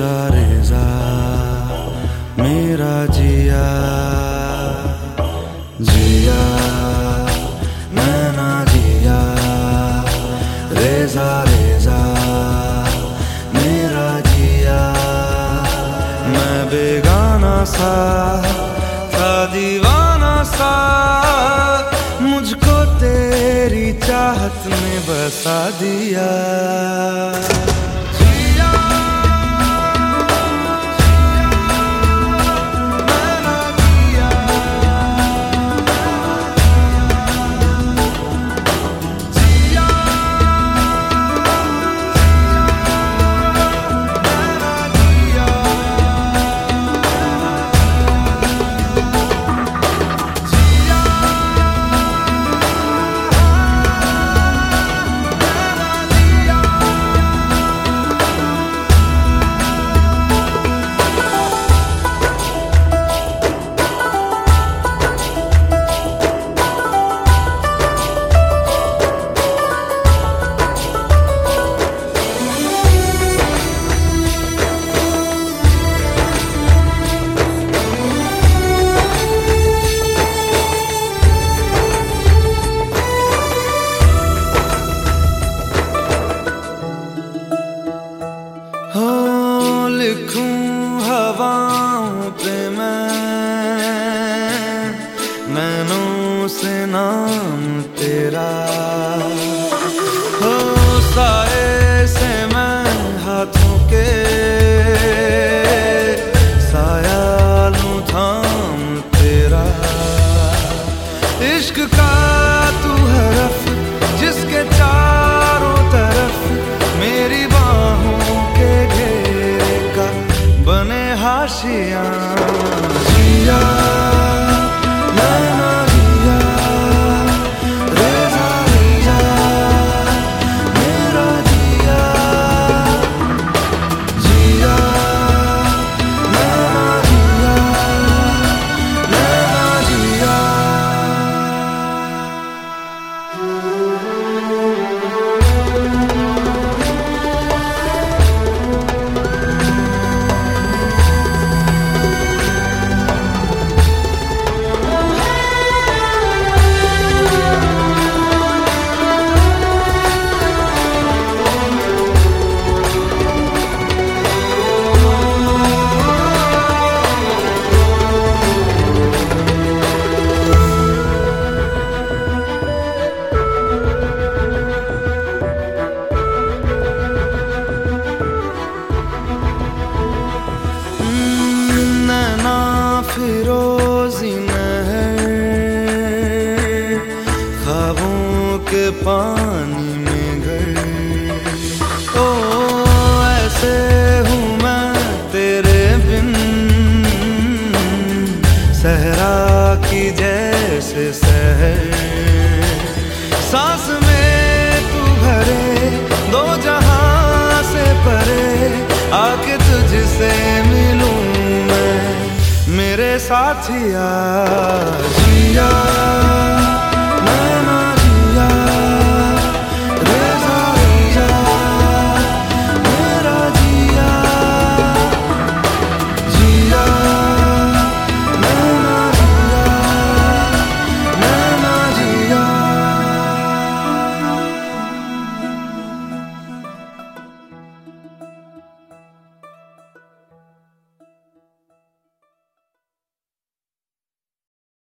रेजा रेजा मेरा जिया जिया मैं ना जिया, रेजा रेजा मेरा जिया। मैं बेगाना सा था दीवाना सा, मुझको तेरी चाहत ने बसा दिया। लिखूं हवाओं पे मैनों से नाम तेरा, हो साए से मैं हाथों के साया लूं थाम तेरा। इश्क का तू हरफ जिसके चारों तरफ मेरी बाहों के घेरे का बने हाशिया। जिया मैं ना जिया, रेजा रेजा मेरा जिया जिया मैं ना जिया, मैं ना जिया। फिरोजी महर ख्वाबों के पानी में घर, ओ ऐसे हूँ मैं तेरे बिन सहरा की जैसे सहर। सांस में तू भरे दो जहां से परे, आके तुझसे मिलूं मैं मेरे साथिया। जिया